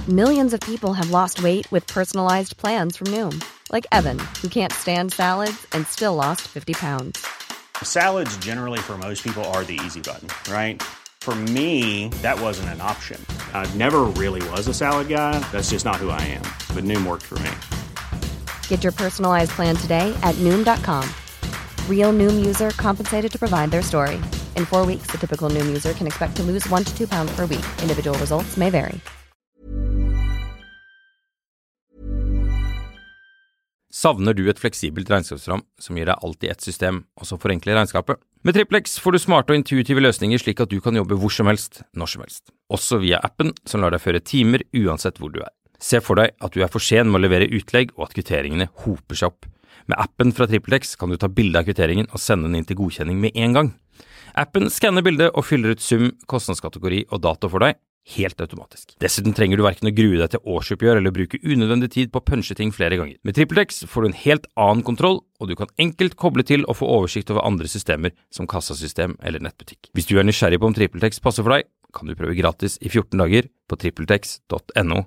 Millions of people have lost weight with personalized plans from Noom. Like Evan, who can't stand salads and still lost 50 pounds. Salads generally for most people are the easy button, right? For me, that wasn't an option. I never really was a salad guy. That's just not who I am. But Noom worked for me. Get your personalized plan today at Noom.com. Real Noom user compensated to provide their story. In 4 weeks, the typical Noom user can expect to lose 1 to 2 pounds per week. Individual results may vary. Savner du et fleksibelt regnskapsprogram som gir deg alt i ett system, og som forenkler regnskapet? Med TrippelX får du smarte og intuitive løsninger slik at du kan jobbe hvor som helst, når som helst. Også via appen som lar deg føre timer uansett hvor du er. Se for deg at du er for sen med å levere utlegg og at kvitteringene hoper seg opp. Med appen fra TrippelX kan du ta bilde av kvitteringen og sende den inn til godkjenning med en gang. Appen skanner bildet og fyller ut sum, kostnadskategori og dato for deg, helt automatisk. Dessuten trenger du hverken å grue deg til årsoppgjør eller bruke unødvendig tid på å punche ting flere ganger. Med TrippelX får du en helt annen kontroll, og du kan enkelt koble til og få oversikt over andre systemer som kassasystem eller nettbutikk. Hvis du er nysgjerrig på om TrippelX passer for deg, kan du prøve gratis i 14 dager på trippeltex.no.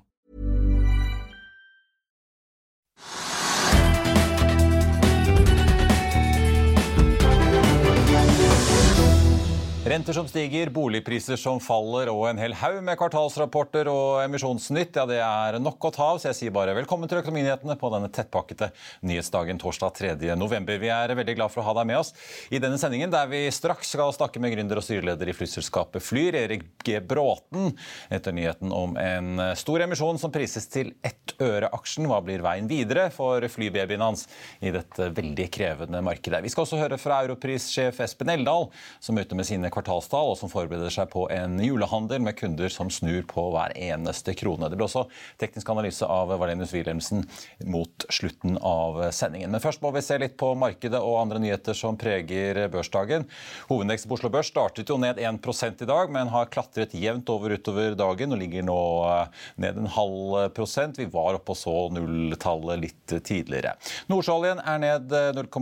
Renter som stiger, boligpriser som faller og en hel haug med kvartalsrapporter og emisjonsnytt, ja det er nok å ta av, så jeg sier bare velkommen til Økonominyhetene på denne tettpakkete nyhetsdagen torsdag 3. november. Vi er veldig glad for å ha deg med oss i denne sendingen, der vi straks skal snakke med gründer og styreleder i flyselskapet Flyr, Erik G. Bråten, etter nyheten om en stor emisjon som prises til 1 øre aksjen. Hva blir veien videre for flybabyen hans i dette veldig krevende markedet? Vi skal også høre fra Europris-sjef Espen Eldal, som møter med sine kvartalstall og som forbereder seg på en julehandel med kunder som snur på hver eneste krone. Det blir også teknisk analyse av Valenius Wilhelmsen mot slutten av sendingen. Men først må vi se litt på markedet og andre nyheter som preger børsdagen. Hovedindeksen på Oslo Børs startet jo ned 1% i dag, men har klatret jevnt utover dagen og ligger nå ned 0,5%. Vi var oppe og så nulltallet litt tidligere. Nordsjøoljen er ned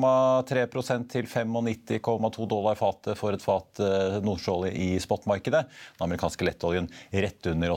0,3% til $95,2 fatet for et fat nordsjøolje i spotmarkedet. Den amerikanske lettoljen rett under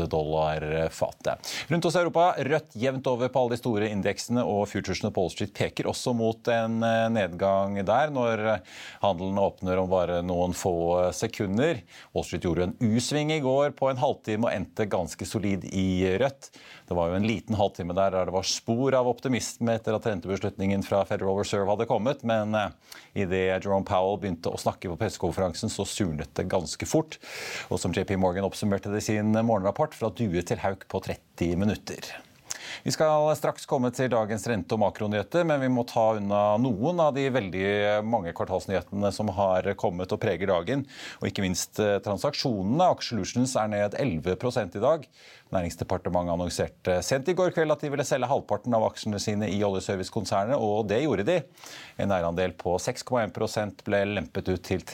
$88 fatet. Rundt hos Europa, rødt jevnt over på alle de store indeksene, og futuresene på Wall Street peker også mot en nedgang der når handelen åpner om bare noen få sekunder. Wall Street gjorde en U-sving i går på en halvtime og endte ganske solid i rødt. Det var jo en liten halvtime der det var spor av optimisme etter at rentebeslutningen fra Federal Reserve hadde kommet, men i det Jerome Powell begynte å snakke på pressekonferansen så surnet det ganske fort, og som JP Morgan oppsummerte det i sin morgenrapport, fra due til hauk på 30 minutter. Vi skal straks komme til dagens rente- og makronyheter, men vi må ta unna noen av de veldig mange kvartalsnyhetene som har kommet og preger dagen, og ikke minst transaksjonene. Aker Solutions er ned 11% i dag. Næringsdepartementet annonserte sent i går kveld at de ville selge halvparten av aksjene sine i oljeservicekonsernet, og det gjorde de. En eierandel på 6,1% ble lempet ut til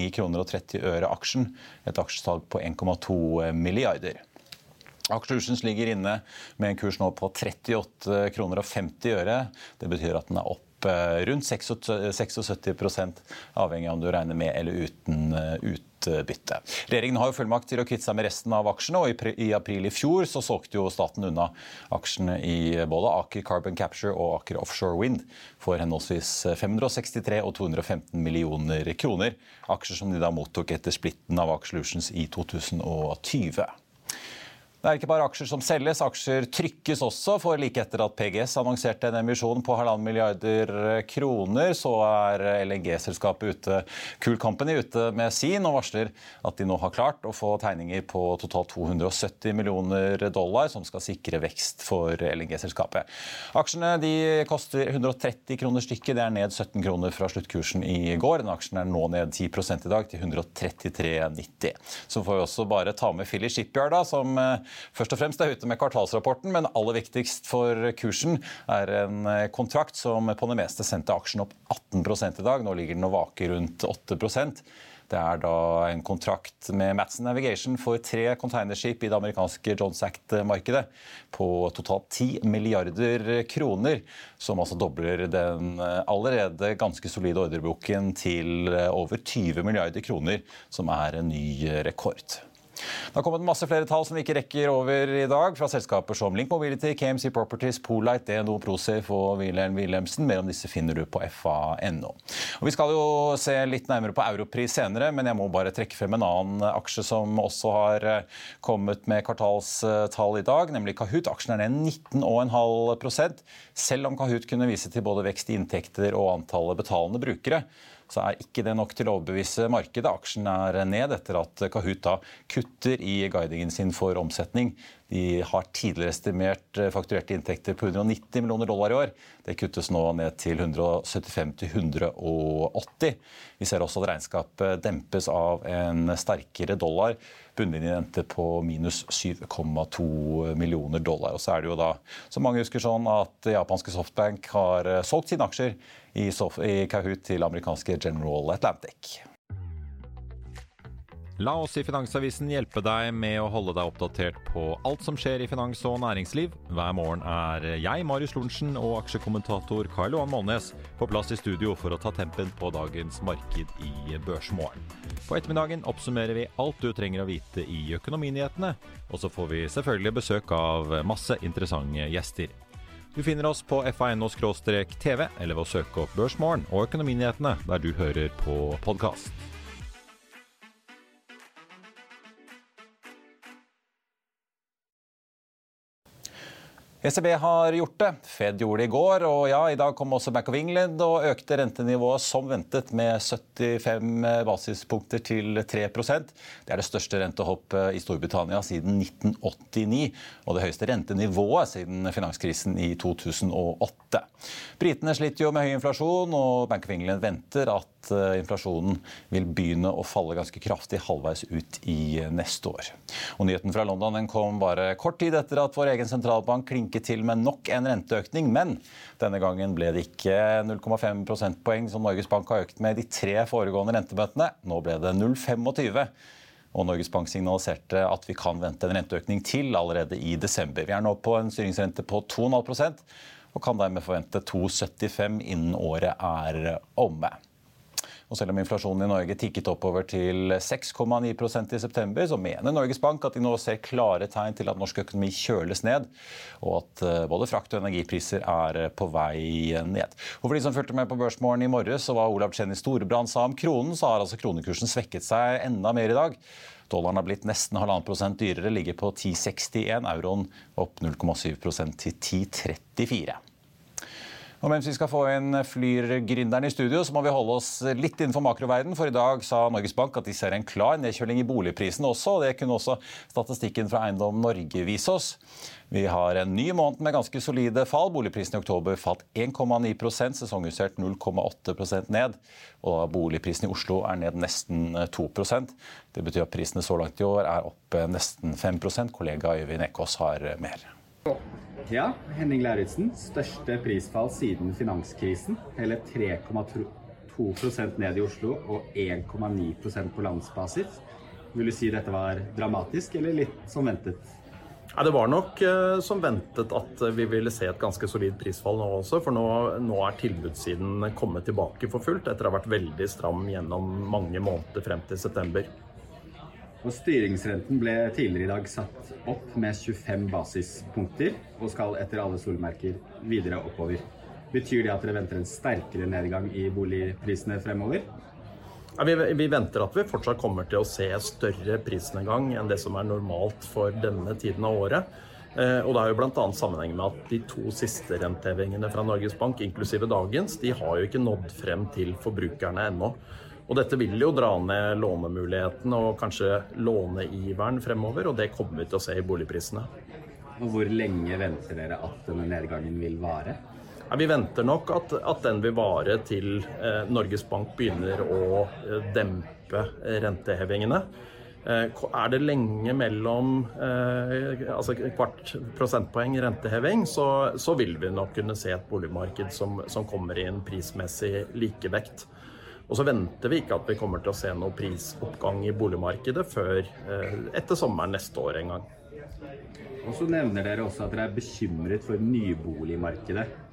39,30 aksjen, et aksjesalg på 1,2 milliarder. Aker Solutions ligger inne med en kurs nå på 38,50 . Det betyr at den er opp rundt 76%, avhengig av om du regner med eller uten utbytte. Regjeringen har jo fullmakt til å kvitte seg med resten av aksjene, og i april i fjor så solgte jo staten unna aksjene i både Aker Carbon Capture og Aker Offshore Wind for henholdsvis 563 og 215 millioner kroner. Aksjer som de da mottok etter splitten av Aker Solutions i 2020. Det er ikke bare aksjer som selges, aksjer trykkes også, for like etter at PGS annonserte en emisjon på 1,5 milliarder kroner, så er LNG-selskapet ute, Cool Company, ute med sin og varsler at de nå har klart å få tegninger på totalt $270 millioner som skal sikre vekst for LNG-selskapet. Aksjene de koster 130 kroner stykket, det er ned 17 kroner fra sluttkursen i går. Den aksjen er nå ned 10% i dag til 133,90. Så får vi også bare ta med Philly Shipyard da, som først og fremst er ute med kvartalsrapporten, men aller viktigst for kursen er en kontrakt som på det meste sendte aksjen opp 18% i dag. Nå ligger den og vaker rundt 8%. Det er da en kontrakt med Matson Navigation for 3 containerskip i det amerikanske Jones Act-markedet på totalt 10 milliarder kroner, som altså dobler den allerede ganske solide ordreboken til over 20 milliarder kroner, som er en ny rekord. Det har kommet masse flere tall som vi ikke rekker over I dag, fra selskaper som Link Mobility, KMC Properties, Polite, DNO, ProSafe og Wilhelm Wilhelmsen. Mer om disse finner du på FA.no. Og vi skal jo se litt nærmere på Europris senere, men jeg må bare trekke frem en annen aksje som også har kommet med kvartalstall I dag, nemlig Kahoot. Aksjen ned 19,5%. Selv om Kahoot kunne vise til både vekst I inntekter og antallet betalende brukere, så ikke det nok til å overbevise markedet. Aksjen ned etter at Kahoot da kutter I guidingen sin for omsetning. De har tidligere estimert fakturerte inntekter på $190 millioner I år. Det kuttes nå ned til 175 til 180. Vi ser også at regnskapet dempes av en sterkere dollar. Bunnlinjen endte på minus $7,2 millioner. Og så det jo da, som mange husker sånn, at japanske Softbank har solgt sine aksjer I Kahoot til amerikanske General Atlantic. La oss I Finansavisen hjelpe deg med å holde deg oppdatert på alt som skjer I finans og næringsliv. Hver morgen jeg, Marius Lorentzen, og aksjekommentator Karl Johan Målnes på plass I studio for å ta tempen på dagens marked I Børsmorgen. På ettermiddagen oppsummerer vi alt du trenger å vite I økonominyhetene, og så får vi selvfølgelig besøk av masse interessante gjester. Du finner oss på FA.no/TV eller ved å søke opp Børsmorgen og økonominyhetene der du hører på podcast. ECB har gjort det. Fed gjorde det I går, og ja, I dag kom også Bank of England og økte rentenivået som ventet med 75 basispunkter til 3%. Det det største rentehoppet I Storbritannia siden 1989, og det høyeste rentenivået siden finanskrisen I 2008. Britene sliter jo med høy inflasjon, og Bank of England venter at inflasjonen vil begynne å falle ganske kraftig halvveis ut I neste år. Og nyheten fra London den kom bare kort tid etter at vår egen sentralbank klinket til med nok en renteøkning, men denne gangen ble det ikke 0,5 prosentpoeng som Norges Bank har økt med de 3 foregående rentemøtene. Nå ble det 0,25. Og Norges Bank signaliserte at vi kan vente en renteøkning til allerede I desember. Vi nå på en styringsrente på 2,5%, og kan dermed forvente 2,75 innen året omme. Og selv om inflasjonen I Norge tikket oppover til 6,9% I september, så mener Norges Bank at de nå ser klare tegn til at norsk økonomi kjøles ned, og at både frakt- og energipriser på vei ned. Og for de som fulgte med på Børsmorgen I morges, så var Olav Tjenni Storebrand sa om kronen, så har altså kronekursen svekket seg enda mer I dag. Dollaren har blitt nesten 1,5% dyrere, ligger på 10,61, euroen opp 0,7% til 10,34. Og mens vi skal få inn Flyr-gründeren I studio, så må vi holde oss litt innenfor makroverden, for I dag sa Norges Bank at de ser en klar nedkjøling I boligprisen også, og det kunne også statistikken fra Eiendom Norge vise oss. Vi har en ny måned med ganske solide fall. Boligprisen I oktober falt 1,9%, sesongjustert 0,8% ned, og boligprisen I Oslo ned nesten 2%. Det betyr at prisene så langt I år opp nesten 5%. Kollega Øyvind Ekås har mer. Ja, Henning Lauritzen, største prisfall siden finanskrisen, hele 3,2% ned I Oslo og 1,9% på landsbasis. Vil du si dette var dramatisk eller litt som ventet? Ja, det var nok som ventet at vi ville se et ganske solid prisfall nå også, for nå tilbudssiden kommet tilbake for fullt etter å ha vært veldig stram gjennom mange måneder frem til september. Og styringsrenten ble tidligere I dag satt opp med 25 basispunkter og skal etter alle solmerker videre oppover. Betyr det at dere venter en sterkere nedgang I boligprisene fremover? Ja, vi venter at vi fortsatt kommer til å se større prisnedgang enn det som normalt for denne tiden av året. Og det jo blant annet sammenheng med at de 2 siste rentehevingene fra Norges Bank, inklusive dagens, de har jo ikke nådd frem til forbrukerne ennå. Og dette vil jo dra ned lånemuligheten og kanskje låneiveren fremover, og det kommer vi til å se I boligprisene. Og hvor lenge venter dere at denne nedgangen vil vare? Ja, vi venter nok at den vil vare til Norges Bank begynner å dempe rentehevingene. Det lenge mellom altså kvart prosentpoeng renteheving, så vil vi nok kunne se et boligmarked som kommer I en prismessig likevekt. Og så venter vi ikke at vi kommer til å se noe prisoppgang I boligmarkedet før etter sommeren neste år en gang. Og så nevner dere også at dere bekymret for nyboligmarkedet.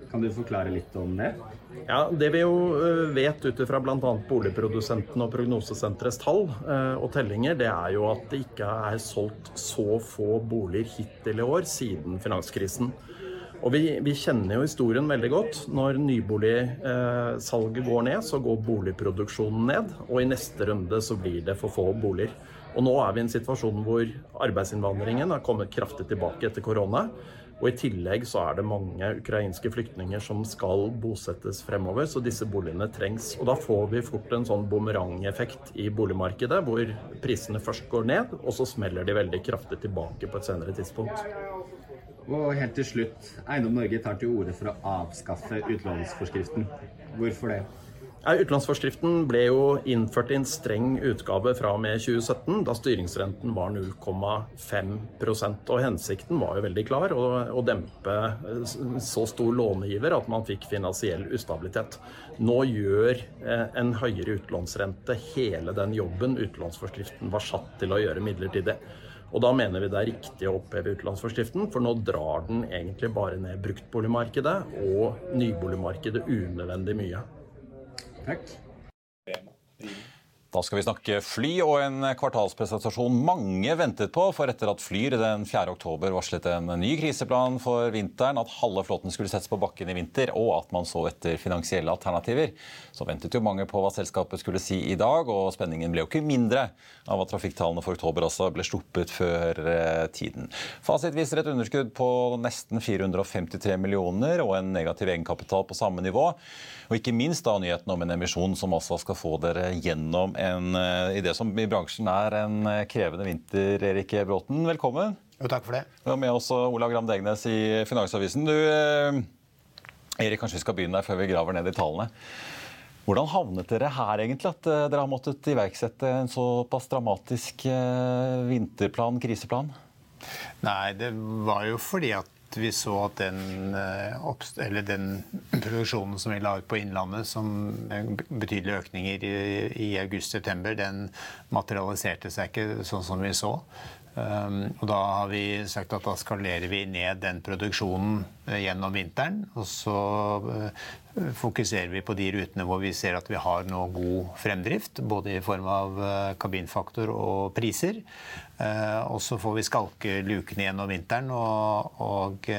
Kan du forklare litt om det? Ja, det vi jo vet ut fra blant annet boligprodusenten og prognosesenterets tall og tellinger, det jo at det ikke solgt så få boliger hittil i år siden finanskrisen. Og vi kjenner jo historien veldig godt. Når nyboligsalget går ned, så går boligproduksjonen ned, og i neste runde så blir det for få boliger. Og nå vi i en situasjon hvor arbeidsinnvandringen har kommet kraftig tilbake etter korona, og i tillegg så det mange ukrainske flyktninger som skal bosettes fremover, så disse boligene trengs. Og da får vi fort en sånn bumerangeffekt i boligmarkedet, hvor prisene først går ned, og så smeller de veldig kraftig tilbake på et senere tidspunkt. Og helt til slutt, Eiendom Norge tar til orde for å avskaffe utlånsforskriften. Hvorfor det? Utlånsforskriften ble jo innført i en streng utgave fra og med 2017, da styringsrenten var 0,5%. Og hensikten var jo veldig klar, å dempe så stor lånegiver at man fikk finansiell ustabilitet. Nå gjør en høyere utlånsrente hele den jobben utlånsforskriften var satt til å gjøre midlertidig. Og da mener vi det riktig å oppheve utlånsforskriften, for nå drar den egentlig bare ned bruktboligmarkedet og nyboligmarkedet unødvendig mye. Takk. Da skal vi snakke fly og en kvartalspresentasjon mange ventet på, for etter at Flyr den 4. oktober varslet en ny kriseplan for vinteren, at halve flåten skulle settes på bakken i vinter, og at man så etter finansielle alternativer. Så ventet jo mange på hva selskapet skulle si i dag, og spenningen ble jo ikke mindre av at trafikktallene for oktober også ble sluppet før tiden. Fasit viser et underskudd på nesten 453 millioner og en negativ egenkapital på samme nivå, og ikke minst da nyheten om en emisjon som altså skal få dere gjennom i det som i bransjen en krevende vinter. Erik Bråten, velkommen. Jo, takk for det. Du med oss Ola Gram Degnes i Finansavisen. Erik, kanskje vi skal begynne der før vi graver ned i tallene. Hvordan havnet dere her egentlig, at dere har måttet iverksette en såpass dramatisk vinterplan, kriseplan? Nei, det var jo fordi at vi så at den produksjonen som vi la ut på Innlandet, som betydelige økninger i august-september, den materialiserte seg ikke sånn som vi så. Og da har vi sagt at da skalerer vi ned den produksjonen gjennom vinteren, og så fokuserer vi på de rutene hvor vi ser at vi har noe god fremdrift, både i form av kabinfaktor og priser. Og så får vi skalke lukene gjennom vinteren, og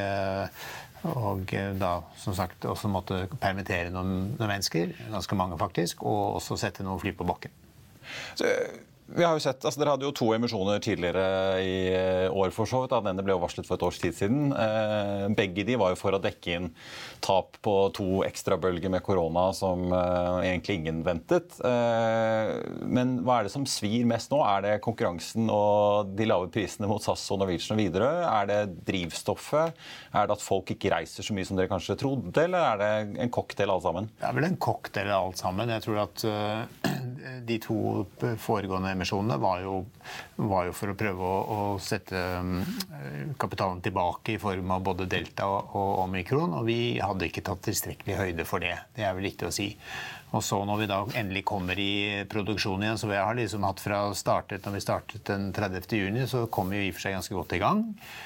da, som sagt, også måtte permittere noen mennesker, ganske mange faktisk, og også sette noen fly på bakken. Vi har jo sett, dere hadde jo 2 emisjoner tidligere i år for så vidt, den ene ble jo varslet for et års tid siden. Begge de var jo for å dekke inn tap på 2 ekstra bølger med korona som egentlig ingen ventet. Men hva det som svir mest nå? Det konkurransen og de lave prisene mot SAS og Norwegian og Widerøe? Det drivstoffet? Det at folk ikke reiser så mye som dere kanskje trodde, eller det en cocktail alt sammen? Det vel en cocktail alt sammen. Jeg tror at de 2 foregående emisjonene var jo for å prøve å sette kapitalen tilbake i form av både Delta og Omikron, og vi hadde ikke tatt tilstrekkelig høyde for det. Det vel riktig å si. Og så når vi da endelig kommer i produksjon igjen, så vi har liksom hatt når vi startet den 30. juni, så kom vi i og for seg ganske godt i gang.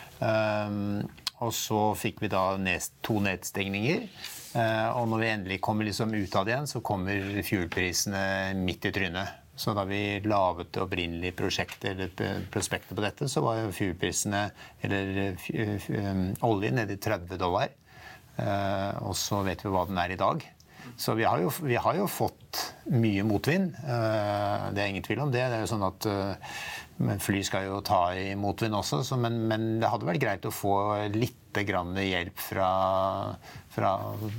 Og så fikk vi da 2 nedstengninger. Og når vi endelig kommer liksom ut av det igjen, så kommer fuelprisene midt i trynet. Så da vi lavet opprinnelig prospektet på dette, så var fuelprisene, eller olje, nede i $30. Og så vet vi hva den i dag. Så vi har jo fått mye motvind. Det ingen tvil om det. Det jo sånn at fly skal jo ta i motvind også, men det hadde vært greit å få litt grann hjelp fra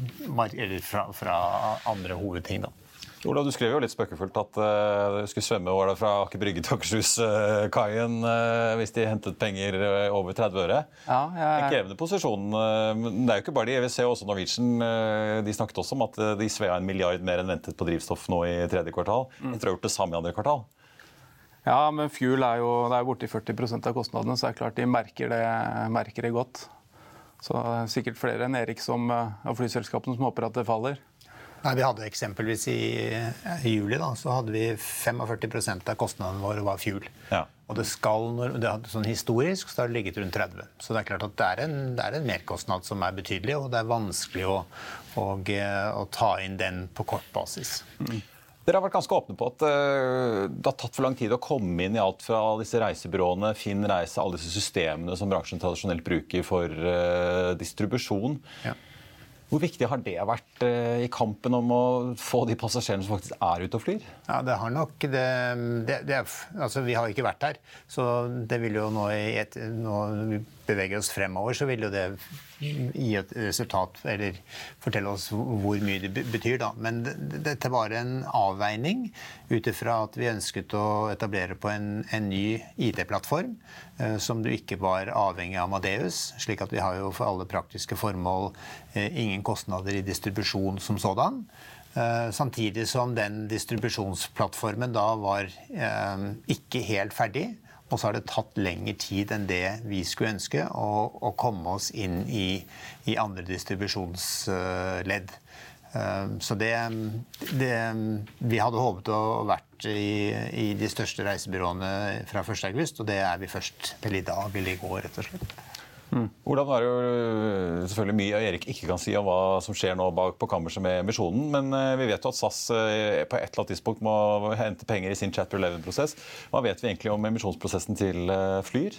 andre hovedting da. Ola, du skrev jo litt spøkefullt at du skulle svømme fra Aker Brygge til Akershus-kaien hvis de hentet penger over 30 øre. Ja, En krevende posisjon. Men det jo ikke bare de. EVC og også Norwegian, de snakket også om at de svea 1 milliard mer enn ventet på drivstoff nå i 3. kvartal. Jeg tror de har gjort det samme i 2. kvartal. Ja, men fuel det jo borti 40% av kostnadene, så det klart de merker det godt. Så sikkert flere enn Erik av flyselskapene som håper at det faller. Nei, vi hadde eksempelvis i juli da, så hadde vi 45% av kostnadene våre var fuel. Ja. Og det hadde sånn historisk, så har det ligget rundt 30. Så det er klart at det er en merkostnad som er betydelig, og det er vanskelig å ta inn den på kort basis. Dere har vært ganske åpne på at det har tatt for lang tid å komme inn i alt fra disse reisebyråene, Finn Reise, alle disse systemene som bransjen tradisjonelt bruker for distribusjon. Ja. Hvor viktig har det vært i kampen om å få de passasjerene som faktisk er ute og flyr? Ja, det har nok altså vi har ikke vært her, så det vil jo nå vi beveger oss fremover, så vil jo det gi et resultat, eller fortelle oss hvor mye det betyr da. Men dette var en avveining utifra at vi ønsket å etablere på en ny IT-plattform, som du ikke var avhengig av Amadeus, slik at vi har jo for alle praktiske formål ingen kostnader i distribusjon som sådan. Samtidig som den distribusjonsplattformen da var ikke helt ferdig, og så har det tatt lengre tid enn det vi skulle ønske å komme oss inn i andre distribusjonsledd. Så vi hadde håpet å vært i de største reisebyråene fra 1. august, og det er vi først til i dag eller i går, rett og slett. Hvordan er det jo selvfølgelig mye Erik ikke kan si om hva som skjer nå bak på kammerset med emisjonen, men vi vet jo at SAS på et eller annet tidspunkt må hente penger i sin Chapter 11-prosess. Hva vet vi egentlig om emisjonsprosessen til Flyr?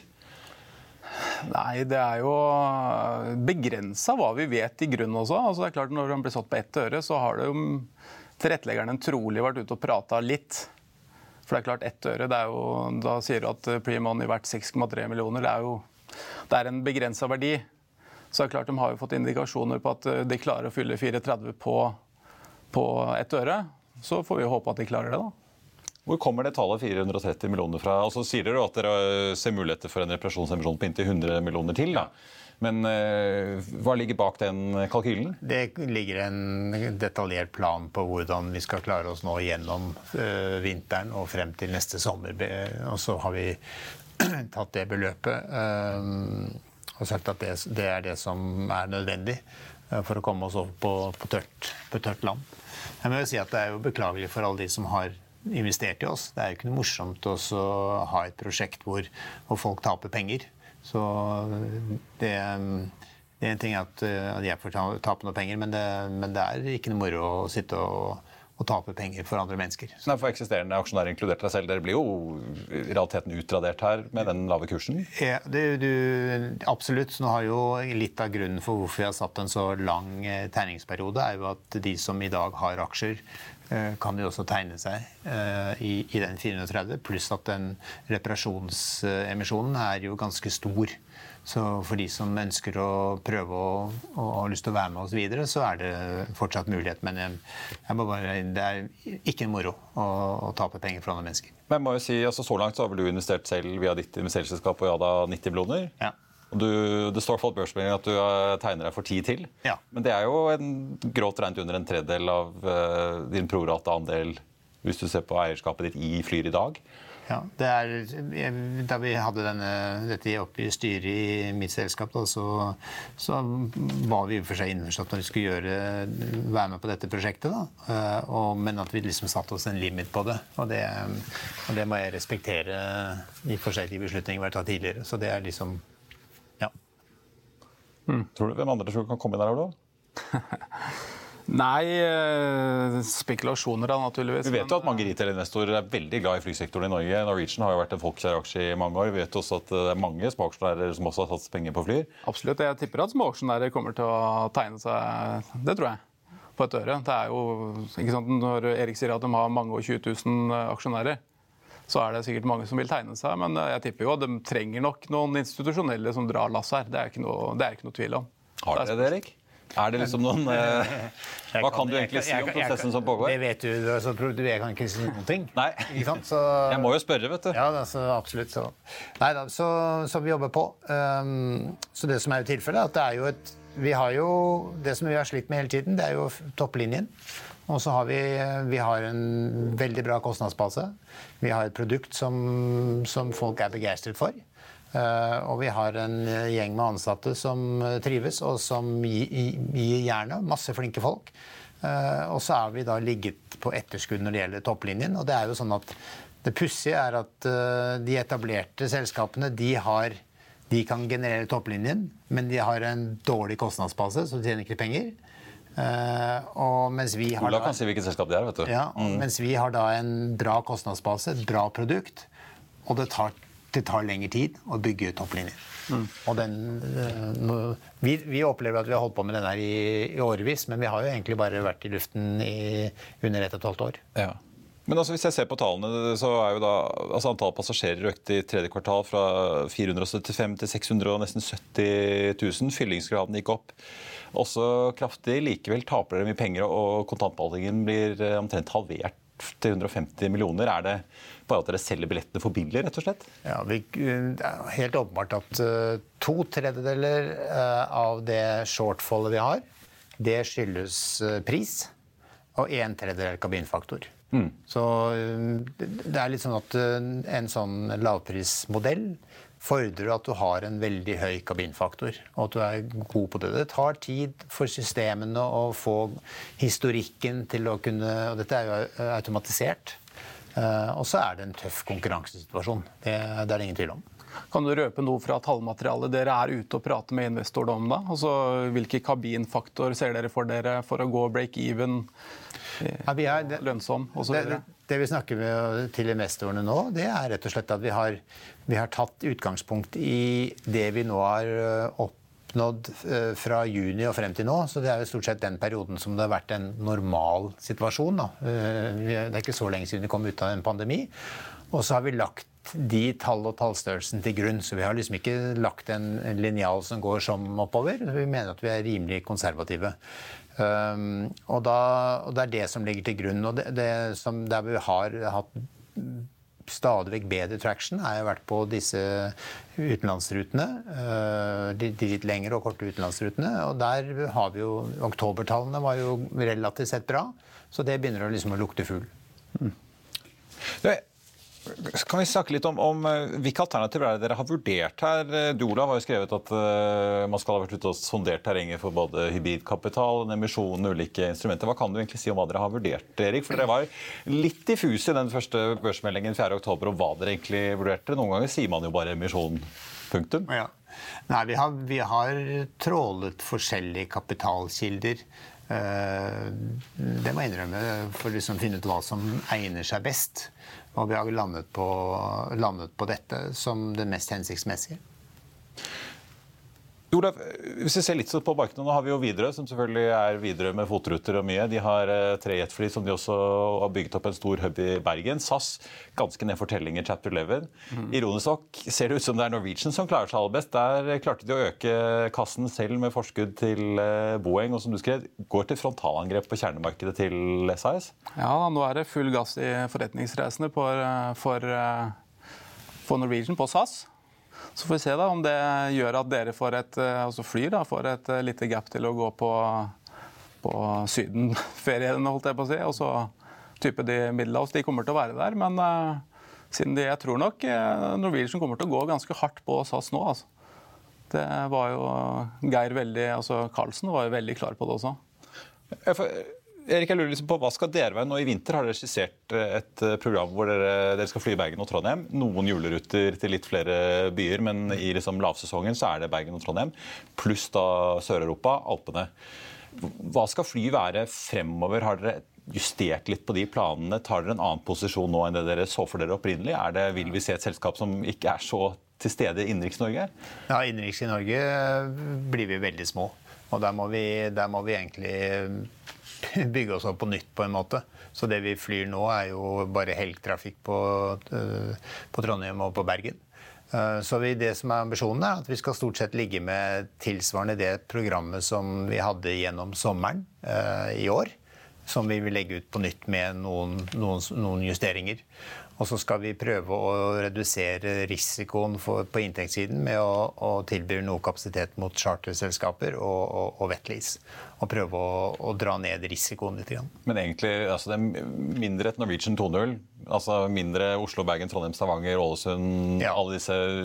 Nei, det er jo begrenset hva vi vet i grunnen også. Altså, det er klart når den blir satt på 1 øre, så har det jo tilretteleggerne trolig vært ute og pratet litt. For det er klart 1 øre, det er jo, da sier du at pre-money verdt 6,3 millioner, det er en begrenset verdi. Så det er klart de har jo fått indikasjoner på at de klarer å fylle 4,30 på 1 øre. Så får vi håpe at de klarer det da. Hvor kommer det tallet 430 millioner fra? Og så sier dere at dere ser muligheter for en reparasjonsemisjon på inntil 100 millioner til. Da. Men hva ligger bak den kalkylen? Det ligger en detaljert plan på hvordan vi skal klare oss nå gjennom vinteren og frem til neste sommer. Og så har vi tatt det beløpet og sagt at det er det som er nødvendig for å komme oss over på tørt land. Jeg må jo si at det er jo beklagelig for alle de som har investert i oss. Det er jo ikke noe morsomt å ha et prosjekt hvor folk taper penger. Så det er en ting at jeg får tape noe penger, men det er ikke noe moro å sitte og tape penger for andre mennesker. Nei, for eksisterende aksjonærer inkludert deg selv, dere blir jo i realiteten utradert her med den lave kursen? Ja, absolutt. Nå har jo litt av grunnen for hvorfor vi har satt en så lang tegningsperiode, er jo at de som i dag har aksjer, kan jo også tegne seg i den 430, pluss at den reparasjonsemisjonen er jo ganske stor. Så for de som ønsker å prøve og har lyst til å være med oss videre, så er det fortsatt mulighet. Men det er ikke en moro å tape penger for andre mennesker. Men jeg må jo si, altså så langt så har vel du investert selv via ditt investeringsselskap og da 90 millioner? Ja. Og det står for børsmeldingen at du tegner deg for 10 til. Ja. Men det er jo grovt regnet under en tredjedel av din prorata andel hvis du ser på eierskapet ditt i Flyr i dag. Ja, da vi hadde dette oppe i styret i mitt selskap, da, så var vi for seg innforstått når vi skulle være med på dette prosjektet. Da. Men at vi liksom satte oss en limit på det. Og det må jeg respektere i for seg de beslutningene vi har tatt tidligere. Så det er liksom, ja. Tror du hvem andre tror kan komme inn der, Arlo? Nei, spekulasjoner da, naturligvis. Vi vet jo at mange retail-investorer er veldig glad i flysektoren i Norge. Norwegian har jo vært en folkekjær-aksje i mange år. Vi vet også at det er mange småaksjonærer som også har tatt penger på Flyr. Absolutt. Jeg tipper at småaksjonærer kommer til å tegne seg, det tror jeg, på 1 øre. Det er jo, ikke sant, når Erik sier at de har mange og 20 000 aksjonærer, så er det sikkert mange som vil tegne seg, men jeg tipper jo at de trenger nok noen institusjonelle som drar lass her. Det er ikke noe tvil om. Har dere det, Erik? Er det liksom noen hva kan du egentlig si om prosessen som pågår? Det vet du, så jeg kan ikke si noen ting. Nei, ikke sant? Så, jeg må jo spørre, vet du. Ja, altså, absolutt. Så. Neida, så vi jobber på. Så det som er jo tilfellet, at det er jo vi har jo, det som vi har slitt med hele tiden, det er jo topplinjen. Og så har vi har en veldig bra kostnadsbase. Vi har et produkt som folk er begeistret for. Og vi har en gjeng med ansatte som trives og som gir jernet, masse flinke folk. Og så vi da ligget på etterskudd når det gjelder topplinjen. Og det jo sånn at det pussige at de etablerte selskapene, de kan generere topplinjen, men de har en dårlig kostnadsbase, så de tjener ikke penger. Og mens vi har Ola kan si hvilket selskap det vet du. Ja, mens vi har da en bra kostnadsbase, et bra produkt, og det tar lengre tid å bygge topplinjer. Og vi opplever at vi har holdt på med den her i årevis, men vi har jo egentlig bare vært i luften under 1,5 år. Ja. Men altså, hvis jeg ser på tallene, så jo da antall passasjerer økte i tredje kvartal fra 475 til 600 og nesten 70 000. Fyllingsgraden gikk opp også kraftig. Likevel taper dere mye penger, og kontantbeholdningen blir omtrent halvert til 150 millioner. Det bare at dere selger billettene for billig, rett og slett? Ja, det helt åpenbart at 2/3 av det shortfallet vi har, det skyldes pris, og 1/3 kabinfaktor. Så det litt sånn at en sånn lavprismodell fordrer at du har en veldig høy kabinfaktor, og at du god på det. Det tar tid for systemene å få historikken til å kunne, og dette jo automatisert, og så det en tøff konkurransesituasjon. Det det ingen tvil om. Kan du røpe noe fra tallmaterialet dere ute og prater med investorer om da? Altså, hvilke kabinfaktor ser dere for å gå break-even, lønnsom og så videre? Det vi snakker med til investorene nå, det rett og slett at vi har tatt utgangspunkt i det vi nå har oppnådd fra juni og frem til nå, så det jo stort sett den perioden som det har vært en normal situasjon. Da. Det ikke så lenge siden vi kom ut av en pandemi, og så har vi lagt de tall og tallstørrelsen til grunn, så vi har liksom ikke lagt en lineal som går som oppover. Vi mener at vi rimelig konservative. Og det det som ligger til grunn, og der vi har hatt stadig vekk bedre traction jo vært på disse utenlandsrutene, de litt lengre og korte utenlandsrutene, og der har vi jo, oktobertallene var jo relativt sett bra, så det begynner liksom å lukte fugl. Kan vi snakke litt om hvilke alternativer dere har vurdert her? Du, Olav, har jo skrevet at man skal ha vært ute og sondert terrenget for både hybridkapital, emisjon, ulike instrumenter. Hva kan du egentlig si om hva dere har vurdert, Erik? For dere var litt diffuse i den første børsmeldingen 4. oktober om hva dere egentlig vurderte. Noen ganger sier man jo bare emisjon, punktum. Ja. Nei, vi har trålet forskjellige kapitalkilder. Det må jeg innrømme for å finne ut hva som egner seg best. Og vi har landet på dette som det mest hensiktsmessige. Olav, hvis vi ser litt på markedet, nå har vi jo Widerøe, som selvfølgelig Widerøe med fotruter og mye. De har 3 jetfly som de også har bygget opp en stor hub i Bergen. SAS, ganske ned fortellinger, Chapter 11. Ironisk nok ser det ut som det Norwegian som klarer seg aller best. Der klarte de å øke kassen selv med forskudd til Boeing, og som du skrev, går til frontalangrep på kjernemarkedet til SAS. Ja, nå det full gass i forretningsreisene for Norwegian på SAS. Så får vi se da, om det gjør at dere får får et lite gap til å gå på sydenferien, holdt jeg på å si. Og så type de Middelhavs, de kommer til å være der. Men siden jeg tror nok Norwegian kommer til å gå ganske hardt på SAS nå. Altså. Det var jo Karlsen var jo veldig klar på det også. Erik, jeg lurer liksom på hva skal dere være nå i vinter? Har dere skissert et program hvor dere skal fly Bergen og Trondheim? Noen julerutter til litt flere byer, men i liksom lavsesongen så det Bergen og Trondheim, pluss da Sør-Europa, Alpene. Hva skal fly være fremover? Har dere justert litt på de planene? Tar dere en annen posisjon nå enn det dere så for dere opprinnelig? Vil vi se et selskap som ikke så til stede i Innenriks-Norge? Ja, Innenriks i Norge blir vi veldig små, og der må vi egentlig bygge oss opp på nytt på en måte. Så det vi flyr nå jo bare helgtrafikk på Trondheim og på Bergen. Så det som ambisjonen at vi skal stort sett ligge med tilsvarende det programmet som vi hadde gjennom sommeren i år, som vi vil legge ut på nytt med noen justeringer. Og så skal vi prøve å redusere risikoen på inntektssiden med å tilby noe kapasitet mot charterselskaper og wetlease. Og prøve å dra ned risikoen litt. Men egentlig, det mindre et Norwegian 2.0, mindre Oslo, Bergen, Trondheim, Stavanger, Ålesund, alle disse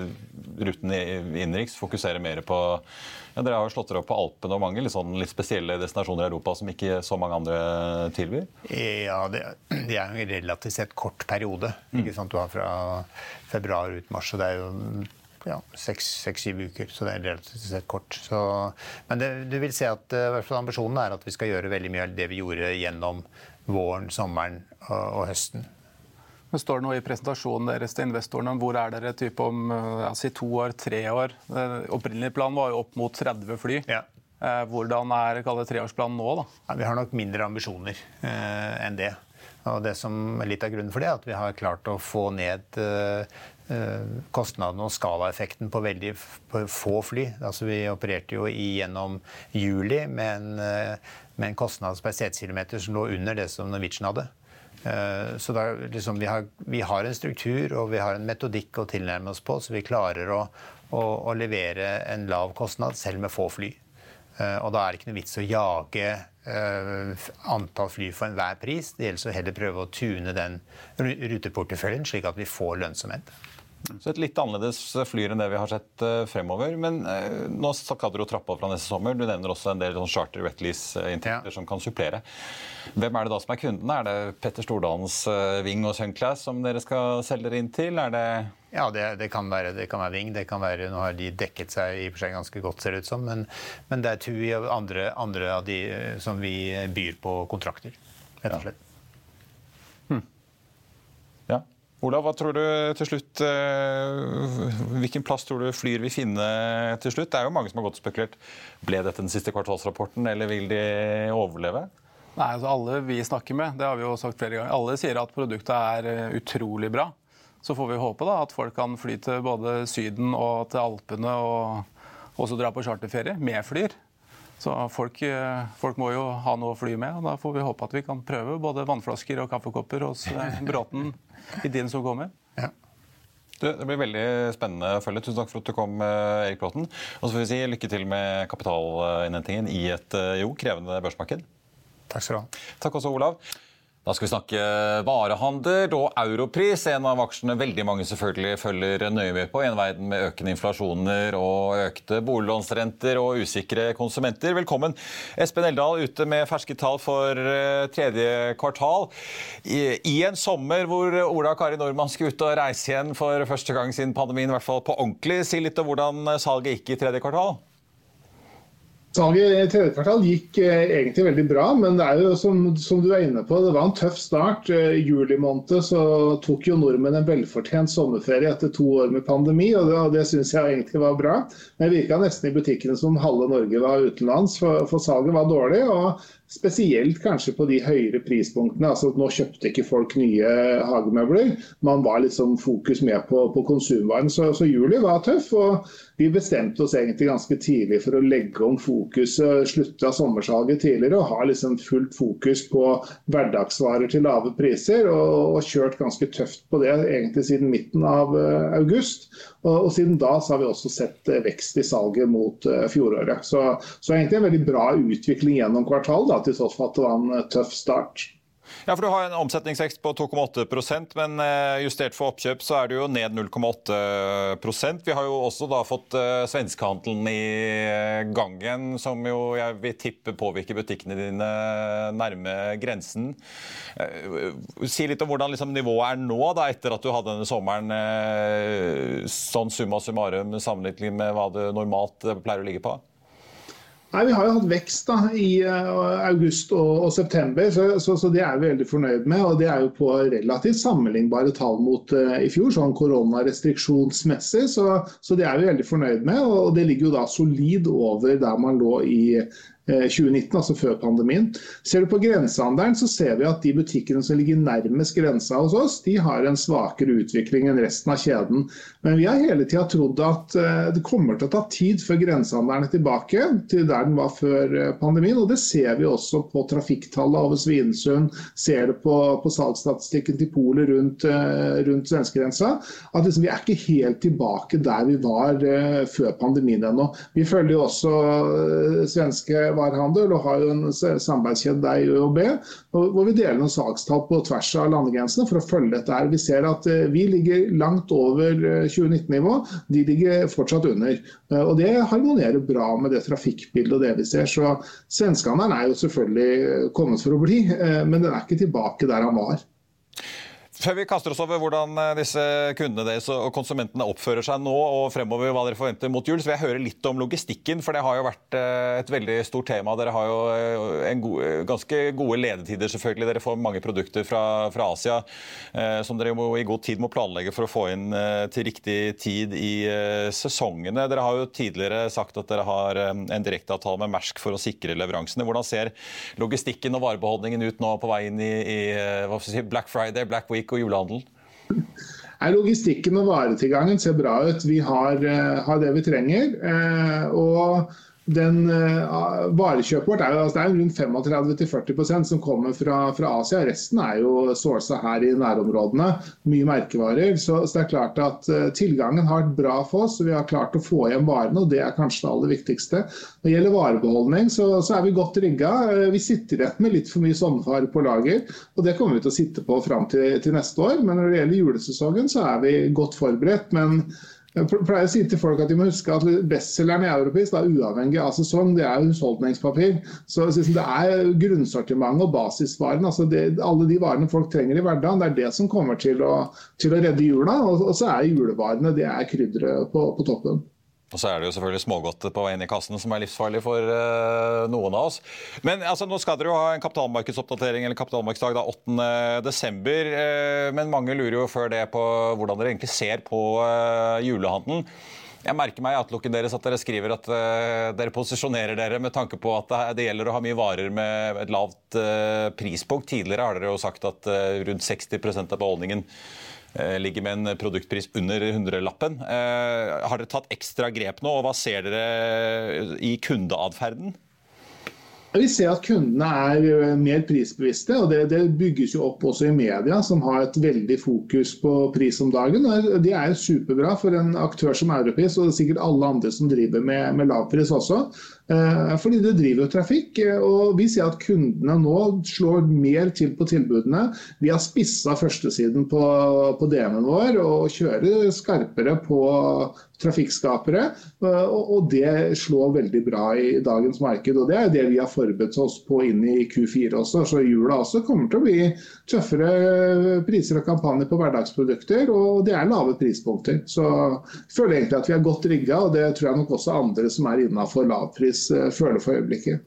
ruten innenriks fokuserer mer på, ja, dere har jo slått dere opp på Alpene og mange litt spesielle destinasjoner i Europa som ikke så mange andre tilbyr? Ja, det er jo en relativt sett kort periode. Ikke sant? Du har fra februar ut mars, så det er jo 6-7 uker, så det er relativt sett kort. Men du vil se at i hvert fall ambisjonen er at vi skal gjøre veldig mye av det vi gjorde gjennom våren, sommeren og høsten. Det står noe i presentasjonen deres til investorene. Hvor er dere type om 2 år, 3 år? Opprinnelig plan var jo opp mot 30 fly. Ja. Hvordan er treårsplanen nå da? Ja, vi har nok mindre ambisjoner enn det. Og det som litt av grunnen for det, at vi har klart å få ned kostnadene og skalaeffekten på veldig få fly. Altså vi opererte jo gjennom juli med en kostnad per setekilometer som lå under det som Norwegian hadde. Så da, liksom, vi har en struktur og vi har en metodikk å tilnærme oss på, så vi klarer å levere en lav kostnad selv med få fly. Og da er det ikke noe vits å jage antall fly for enhver pris. Det gjelder så heller prøve å tune den ruteporteføljen slik at vi får lønnsomhet. Så et litt annerledes flyr enn det vi har sett fremover, men nå skal dere jo trappe opp fra neste sommer. Du nevner også en del charter wet lease-inntekter som kan supplere. Hvem er det da som er kundene? Er det Petter Stordalens Ving og Sunclass som dere skal selge dere inn til? Er det... Ja, det kan være Ving, det kan være, nå har de dekket seg i og for seg ganske godt ser det ut som, men det er TUI og andre av de som vi byr på kontrakter, rett og slett. Ja. Olav, hva tror du til slutt, hvilken plass tror du flyr vil finne til slutt? Det er jo mange som har gått og spekulert. Ble dette den siste kvartalsrapporten, eller vil de overleve? Nei, altså alle vi snakker med, det har vi jo sagt flere ganger, alle sier at produktet er utrolig bra. Så får vi håpe da at folk kan fly til både Syden og til Alpene og også dra på charterferie med flyr. Så folk må jo ha noe å fly med, og da får vi håpe at vi kan prøve både vannflasker og kaffekopper hos Bråten i tiden som kommer. Ja. Det blir veldig spennende å følge. Tusen takk for at du kom, Erik Bråten. Og så får vi si lykke til med kapitalinnhentingen i et krevende børsmarked. Takk skal du ha. Takk også, Olav. Da skal vi snakke varehandel og Europris, en av aksjene veldig mange selvfølgelig følger nøye med på, i en verden med økende inflasjoner og økte boliglånsrenter og usikre konsumenter. Velkommen, Espen Eldal, ute med ferske tall for tredje kvartal. I en sommer hvor Ola og Kari Nordmann skulle ut og reise igjen for første gang siden pandemien, i hvert fall på ordentlig. Si litt om hvordan salget gikk i tredje kvartal. Salget i tredje kvartal gikk egentlig veldig bra, men det er jo som du er inne på, det var en tøff start. Juli måned så tok jo nordmenn en velfortjent sommerferie etter 2 år med pandemi, og det synes jeg egentlig var bra. Men det virket nesten i butikkene som halve Norge var utenlands, for salget var dårlig, og spesielt kanskje på de høyere prispunktene. Altså nå kjøpte ikke folk nye hagemøbler, man var liksom fokus med på konsumvaren, så juli var tøff, og vi bestemte oss egentlig ganske tidlig for å legge om fokuset, slutte av sommersalget tidligere og ha liksom fullt fokus på hverdagsvarer til lave priser, og kjørt ganske tøft på det egentlig siden midten av august. Og siden da så har vi også sett vekst i salget mot fjoråret. Så egentlig en veldig bra utvikling gjennom kvartal, da, til tross for at det var en tøff start. Ja, for du har en omsetningsvekst på 2,8%, men justert for oppkjøp så er det jo ned 0,8%. Vi har jo også da fått svenskehandelen i gangen, som jo jeg vil tippe påvirker butikkene dine nærme grensen. Si litt om hvordan liksom nivået er nå, da, etter at du hadde denne sommeren, sånn summa summarum sammenlignet med hva det normalt pleier å ligge på? Nei, vi har jo hatt vekst da, i august og september, så det er vi veldig fornøyd med, og det er jo på relativt sammenlignbare tall mot i fjor, sånn koronarestriksjonsmessig, så det er vi veldig fornøyd med, og det ligger jo da solid over der man lå i 2019, altså før pandemien. Ser du på grensehandelen, så ser vi at de butikkene som ligger nærmest grensa hos oss, de har en svakere utvikling enn resten av kjeden. Men vi har hele tiden trodd at det kommer til å ta tid før grensehandelen er tilbake til der den var før pandemien, og det ser vi også på trafikktallet over Svinesund, ser det på salgsstatistikken til Polet rundt svenskegrensa, at liksom, vi er ikke helt tilbake der vi var før pandemien ennå. Vi følger jo også svenske varehandel og har jo en samarbeidskjede der i ØOB, hvor vi deler noen salgstall på tvers av landegrensene for å følge dette her. Vi ser at vi ligger langt over 2019-nivå, de ligger fortsatt under. Og det harmonerer bra med det trafikkbildet og det vi ser. Så svenskehandelen er jo selvfølgelig kommet for å bli, men den er ikke tilbake der han var. Før vi kaster oss over hvordan disse kundene deres og konsumentene oppfører seg nå og fremover hva dere forventer mot jul, så vil jeg høre litt om logistikken, for det har jo vært et veldig stort tema. Dere har jo ganske gode ledetider selvfølgelig. Dere får mange produkter fra Asia som dere i god tid må planlegge for å få inn til riktig tid i sesongene. Dere har jo tidligere sagt at dere har en direkteavtale med Maersk for å sikre leveransene. Hvordan ser logistikken og varebeholdningen ut nå på vei inn i Black Friday, Black Week og julehandel? Logistikken og varetilgangen ser bra ut. Vi har det vi trenger, og varekjøpet vårt det er rundt 35-40% som kommer fra Asia. Resten er jo sourcet her i nærområdene, mye merkevarer. Så det er klart at tilgangen har vært bra for oss, og vi har klart å få igjen varene, og det er kanskje det aller viktigste. Når det gjelder varebeholdning, så er vi godt rigget. Vi sitter igjen med litt for mye sommervare på lager, og det kommer vi til å sitte på frem til neste år. Men når det gjelder julesesongen, så er vi godt forberedt, men jeg pleier å si til folk at de må huske at bestselgeren i Europris er uavhengig av sesong, det er husholdningspapir. Så det er grunnsortiment og basisvaren, altså alle de varene folk trenger i hverdagen, det er det som kommer til å redde jula, og så er julevarene, det er krydderet på toppen. Og så er det jo selvfølgelig smågodt på vei inn i kassen som er livsfarlig for noen av oss. Men altså, nå skal dere jo ha en kapitalmarkedsoppdatering eller kapitalmarkedsdag 8. desember, men mange lurer jo før det på hvordan dere egentlig ser på julehandelen. Jeg merker meg i outlook'en deres at dere skriver at dere posisjonerer dere med tanke på at det gjelder å ha mye varer med et lavt prispunkt. Tidligere har dere jo sagt at rundt 60% av beholdningen ligger med en produktpris under 100-lappen. Har dere tatt ekstra grep nå, og hva ser dere i kundeadferden? Vi ser at kundene er mer prisbevisste, og det bygges jo opp også i media, som har et veldig fokus på pris om dagen. Det er jo superbra for en aktør som Europris, og sikkert alle andre som driver med lavpris også. Fordi det driver jo trafikk, og vi ser at kundene nå slår mer til på tilbudene. Vi har spisset førstesiden på DM-en vår og kjører skarpere på trafikkskapere, og det slår veldig bra i dagens marked, og det er det vi har forberedt oss på inn i Q4 også. Så jula også kommer til å bli tøffere priser og kampanjer på hverdagsprodukter, og det er lave prispunkter. Så jeg føler egentlig at vi er godt rigget, og det tror jeg nok også andre som er innenfor lavpris føler for øyeblikket.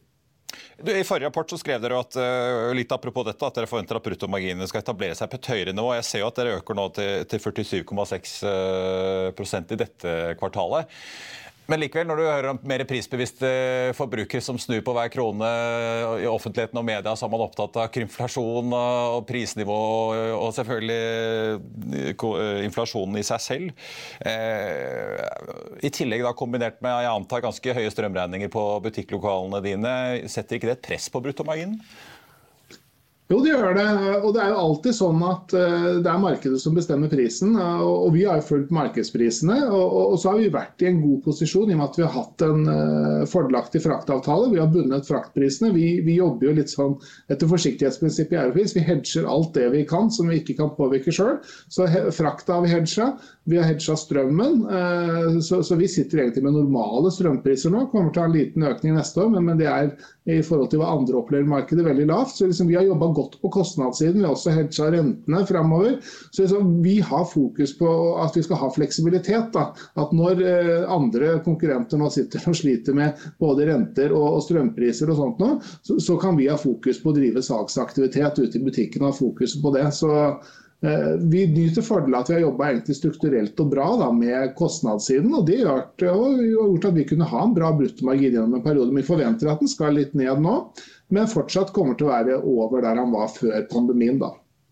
I forrige rapport så skrev dere at, litt apropos dette, at dere forventer at bruttomarginene skal etablere seg på et høyere nivå. Jeg ser jo at dere øker nå til 47,6% i dette kvartalet. Men likevel, når du hører om mer prisbevisste forbrukere som snur på hver krone i offentligheten og media, så er man opptatt av inflasjon og prisnivå og selvfølgelig inflasjonen i seg selv. I tillegg da kombinert med, jeg antar, ganske høye strømregninger på butikklokalene dine, setter ikke det et press på bruttomarginen? Jo, det gjør det, og det er jo alltid sånn at det er markedet som bestemmer prisen, og vi har jo fulgt markedsprisene, og så har vi vært i en god posisjon i og med at vi har hatt en fordelaktig fraktavtale. Vi har bundet fraktprisene, vi jobber jo litt sånn etter forsiktighetsprinsippet i Europris. Vi hedger alt det vi kan som vi ikke kan påvirke selv, så frakta har vi hedget. Vi har hedget strømmen, så vi sitter egentlig med normale strømpriser nå. Kommer til å ha en liten økning neste år, men det er i forhold til hva andre opplever markedet veldig lavt. Så liksom, vi har jobbet godt på kostnadssiden. Vi har også hedget rentene fremover. Så liksom, vi har fokus på at vi skal ha fleksibilitet. Da. At når andre konkurrenter nå sitter og sliter med både renter og strømpriser og sånt nå, så kan vi ha fokus på å drive salgsaktivitet ute i butikken og ha fokus på det. Så vi nyter fordel at vi har jobbet egentlig strukturelt og bra da, med kostnadssiden, og det har gjort at vi kunne ha en bra bruttomargin gjennom en periode. Vi forventer at den skal litt ned nå, men fortsatt kommer til å være over der han var før pandemien da.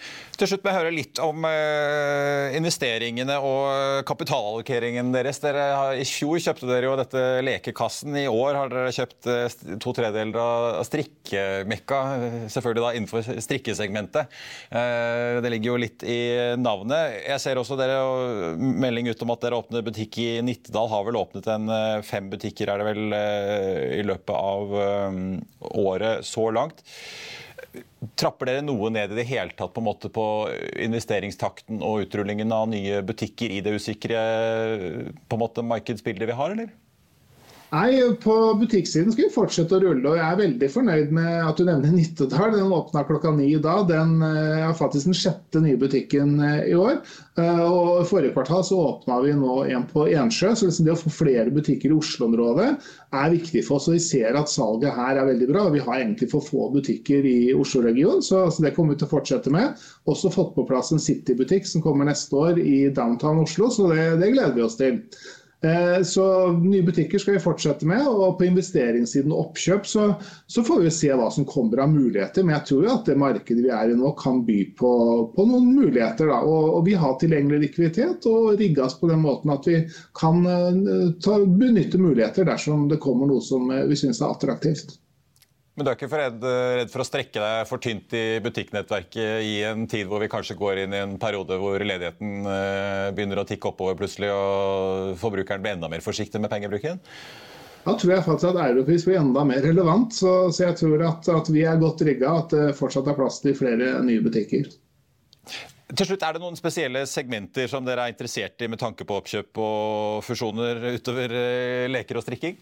Til slutt må jeg høre litt om investeringene og kapitalallokeringen deres. I fjor kjøpte dere jo dette lekekassen. I år har dere kjøpt 2/3 av strikkemekka, selvfølgelig da innenfor strikkesegmentet. Det ligger jo litt i navnet. Jeg ser også dere melding ut om at dere åpner butikk i Nittedal. Har vel åpnet 5 butikker, er det vel, i løpet av året så langt. Trapper dere noe ned i det hele tatt på en måte på investeringstakten og utrullingen av nye butikker i det usikre på en måte markedsbildet vi har, eller? Nei, på butikksiden skal vi fortsette å rulle, og jeg er veldig fornøyd med at du nevner Nittedal. Den åpnet 9:00 i dag. Den er faktisk den 6. nye butikken i år. Og i forrige kvartal så åpnet vi nå en på Ensjø, så det å få flere butikker i Oslo-området er viktig for oss. Og vi ser at salget her er veldig bra, og vi har egentlig for få butikker i Oslo-regionen, så det kommer vi til å fortsette med. Også fått på plass en City-butikk som kommer neste år i downtown Oslo, så det gleder vi oss til. Så nye butikker skal vi fortsette med, og på investeringssiden og oppkjøp så får vi se hva som kommer av muligheter, men jeg tror at det markedet vi er i nå kan by på noen muligheter da, og vi har tilgjengelig likviditet og rigget oss på den måten at vi kan benytte muligheter dersom det kommer noe som vi synes er attraktivt. Men du er ikke redd for å strekke deg for tynt i butikknettverket i en tid hvor vi kanskje går inn i en periode hvor ledigheten begynner å tikke oppover plutselig, og forbrukeren blir enda mer forsiktig med pengebruken? Da tror jeg faktisk at Europris blir enda mer relevant, så jeg tror at vi er godt rigget, at det fortsatt er plass til flere nye butikker. Til slutt, er det noen spesielle segmenter som dere er interessert i med tanke på oppkjøp og fusjoner utover leker og strikking?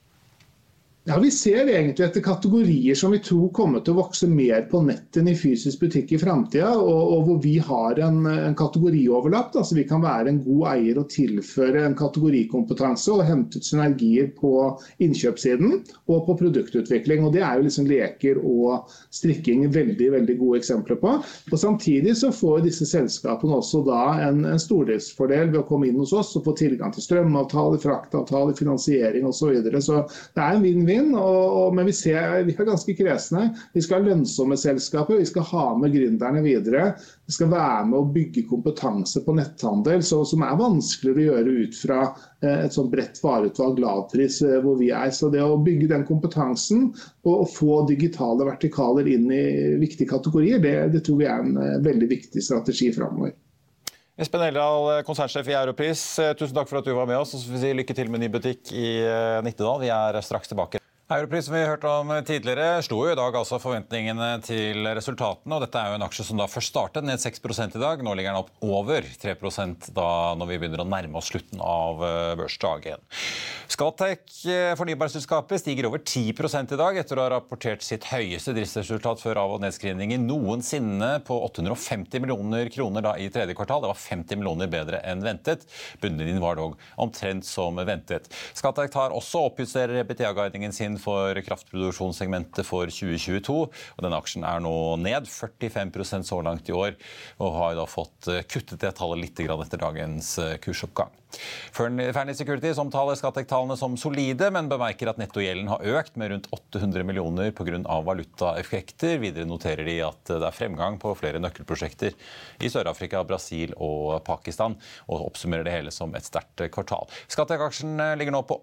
Ja, vi ser egentlig etter kategorier som vi tror kommer til å vokse mer på nett enn i fysisk butikk i fremtiden, og hvor vi har en kategorioverlapp, så vi kan være en god eier og tilføre en kategorikompetanse og hente ut synergier på innkjøpssiden og på produktutvikling, og det er jo liksom leker og strikking veldig, veldig gode eksempler på. Og samtidig så får disse selskapene også da en stordriftsfordel ved å komme inn hos oss og få tilgang til strømavtale, fraktavtale, finansiering og så videre, så det er en vinn-vinn. Men vi er ganske kresne. Vi skal ha lønnsomme selskaper, vi skal ha med gründerne videre. Vi skal være med å bygge kompetanse på netthandel, som er vanskeligere å gjøre ut fra et sånt bredt vareutvalg lavpris hvor vi er. Så det å bygge den kompetansen og få digitale vertikaler inn i viktige kategorier, det tror vi er en veldig viktig strategi fremover. Espen Eldal, konsernsjef i Europris, tusen takk for at du var med oss, og så får vi si lykke til med ny butikk i Nittedal. Vi er straks tilbake. Europris, som vi hørte om tidligere, slo jo i dag altså forventningene til resultatene, og dette er jo en aksje som da først startet ned 6% i dag. Nå ligger den opp over 3% da når vi begynner å nærme oss slutten av børsdagen. Scatec, fornybarselskapet, stiger over 10% i dag etter å ha rapportert sitt høyeste driftsresultat før av- og nedskrivninger noensinne på 850 millioner kroner da i tredje kvartal. Det var 50 millioner bedre enn ventet. Bunnlinjen var dog omtrent som ventet. Scatec tar også oppjusterer EBITDA-guidingen sin for kraftproduksjonssegmentet for 2022, og denne aksjen er nå ned 45% så langt i år, og har da fått kuttet det tallet litt etter dagens kursoppgang. Fearnley Securities omtaler Scatec-tallene som solide, men bemerker at nettogjelden har økt med rundt 800 millioner på grunn av valutaeffekter. Videre noterer de at det er fremgang på flere nøkkelprosjekter i Sør-Afrika, Brasil og Pakistan, og oppsummerer det hele som et sterkt kvartal. Scatec-aksjen ligger nå på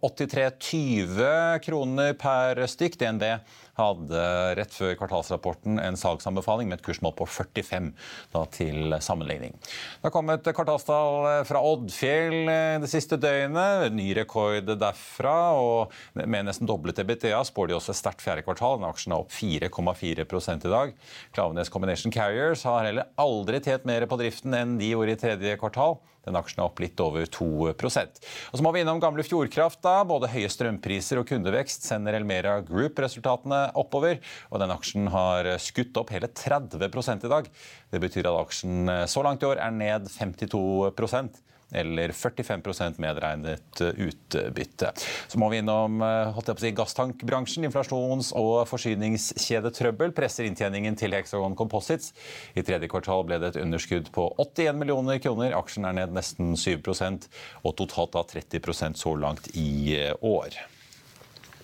83,20 kroner per stykk. DNB hadde rett før kvartalsrapporten en salgsanbefaling med et kursmål på 45 da, til sammenligning. Det har kommet kvartalstall fra Odfjell det siste døgnet, ny rekord derfra, og med nesten doblet EBITDA spår de også et sterkt fjerde kvartal. Den aksjen er opp 4,4% i dag. Klaveness Combination Carriers har heller aldri tjent mer på driften enn de gjorde i tredje kvartal. Den aksjen er opp litt over 2%. Og så må vi innom gamle Fjordkraft da. Både høye strømpriser og kundevekst sender Elmera Group resultatene oppover, og den aksjen har skutt opp hele 30% i dag. Det betyr at aksjen så langt i år er ned 52%. Eller 45% medregnet utbytte. Så må vi innom gasstankbransjen. Inflasjons- og forsyningskjedetrøbbel presser inntjeningen til Hexagon Composites. I tredje kvartal ble det et underskudd på 81 millioner kroner. Aksjen er ned nesten 7%, og totalt da 30% så langt i år.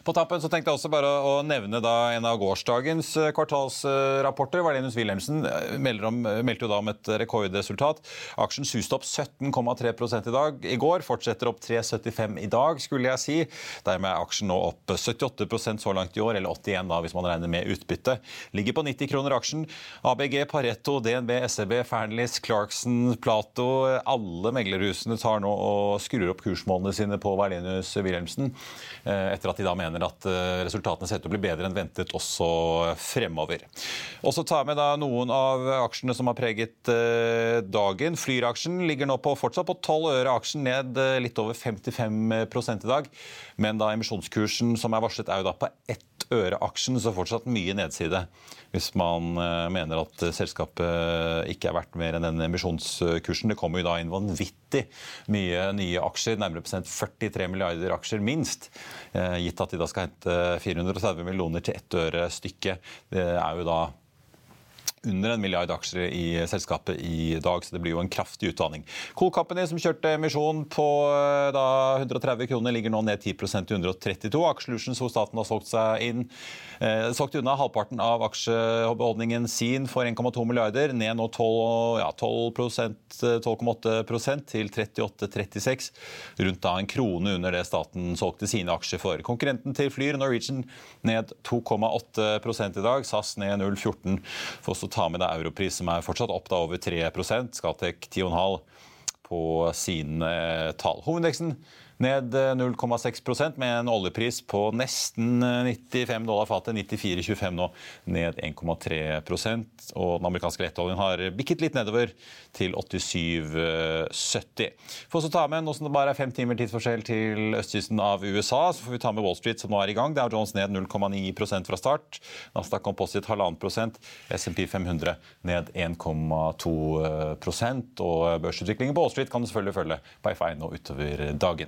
På tappen så tenkte jeg også bare å nevne da en av gårsdagens kvartalsrapporter. Wallenius Wilhelmsen meldte jo da om et rekordresultat. Aksjen suste opp 17,3% i dag. I går fortsetter opp 3,75 i dag, skulle jeg si. Dermed er aksjen nå opp 78% så langt i år, eller 81 da, hvis man regner med utbytte. Ligger på 90 kroner aksjen. ABG, Pareto, DNB, SEB, Fearnleys, Clarkson, Plato, alle meglerhusene tar nå og skrur opp kursmålene sine på Wallenius Wilhelmsen, etter at de da mener at resultatene ser ut til å bli bedre enn ventet også fremover. Og så tar vi da noen av aksjene som har preget dagen. Flyr-aksjen ligger nå fortsatt på 12 øre, aksjen ned litt over 55% i dag, men da emisjonskursen som er varslet er jo da på 1 øre aksjen, så fortsatt mye nedside hvis man mener at selskapet ikke er verdt mer enn den emisjonskursen. Det kommer jo da inn vanvittig mye nye aksjer, nærmere prosent 43 milliarder aksjer minst, gitt at de da skal hente 430 millioner til 1 øre stykket. Det er jo da under 1 milliard aksjer i selskapet i dag, så det blir jo en kraftig utdanning. Cool Company, som kjørte emisjon på da 130 kroner, ligger nå ned 10% til 132. Aksjelutions, hvor staten har solgt seg inn, solgt unna halvparten av aksjebeholdningen sin for 1,2 milliarder, ned nå 12,8% til 38,36, rundt da en krone under det staten solgte sine aksjer for. Konkurrenten til Flyr, Norwegian, ned 2,8% i dag, SAS ned 0,14%, for så ta med det Europris som er fortsatt opp da over 3%, Scatec 10,5% på sine tall. Hovedindeksen ned 0,6% med en oljepris på nesten $95 fatet, 94,25 nå, ned 1,3%, og den amerikanske lettoljen har bikket litt nedover til 87,70. For å ta med, nå som det bare er 5 timer tidsforskjell til østkysten av USA, så får vi ta med Wall Street som nå er i gang. Dow Jones ned 0,9% fra start, Nasdaq Composite 1,5%, S&P 500 ned 1,2%, og børsutviklingen på Wall Street kan du selvfølgelig følge på F1 nå utover dagen.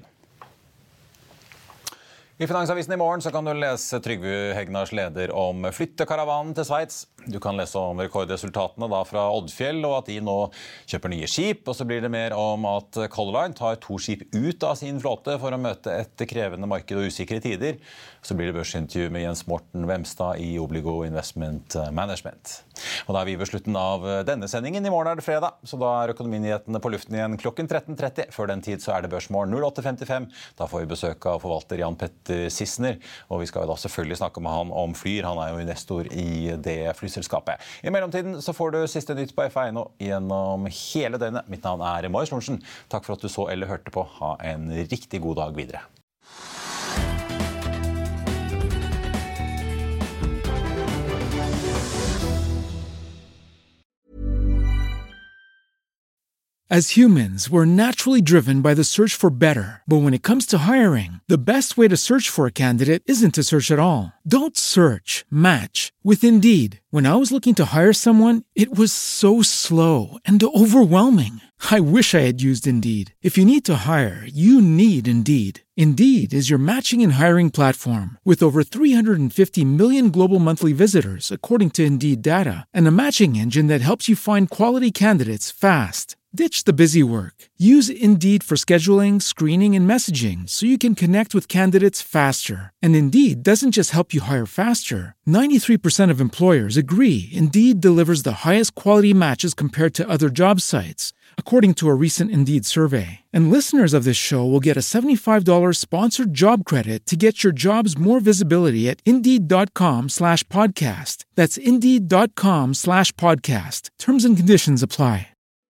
I Finansavisen i morgen så kan du lese Trygve Hegnars leder om flyttekaravanen til Sveits. Du kan lese om rekordresultatene da fra Oddfjell, og at de nå kjøper nye skip. Og så blir det mer om at Color Line tar 2 skip ut av sin flåte for å møte et krevende marked og usikre tider. Så blir det børsintervju med Jens Morten Wemstad i Obligo Investment Management. Og da er vi ved slutten av denne sendingen. I morgen er det fredag, så da er økonominyhetene på luften igjen klokken 13.30. Før den tid så er det Børsmorgen 08.55. Da får vi besøk av forvalter Jan Petter Sissener, og vi skal jo da selvfølgelig snakke med han om Flyr. Han er jo investor i det flyselskapet. I mellomtiden så får du siste nytt på F1 gjennom hele døgnet. Mitt navn er Marius Lorentzen. Takk for at du så eller hørte på. Ha en riktig god dag videre. As humans, we're naturally driven by the search for better. But when it comes to hiring, the best way to search for a candidate isn't to search at all. Don't search, match with Indeed. When I was looking to hire someone, it was so slow and overwhelming. I wish I had used Indeed. If you need to hire, you need Indeed. Indeed is your matching and hiring platform with over 350 million global monthly visitors, according to Indeed data, and a matching engine that helps you find quality candidates fast. Ditch the busy work. Use Indeed for scheduling, screening, and messaging so you can connect with candidates faster. And Indeed doesn't just help you hire faster. 93% of employers agree Indeed delivers the highest quality matches compared to other job sites, according to a recent Indeed survey. And listeners of this show will get a $75 sponsored job credit to get your jobs more visibility at Indeed.com/podcast. That's Indeed.com/podcast. Terms and conditions apply.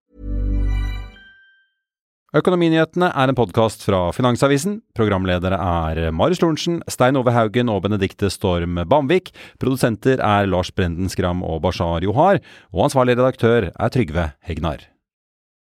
Økonominyhetene er en podcast fra Finansavisen. Programledere er Marius Lorentzen, Stein Ove Haugen og Benedikte Storm Bamvik. Produsenter er Lars Brenden Skram og Bashar Johar. Og ansvarlig redaktør er Trygve Hegnar.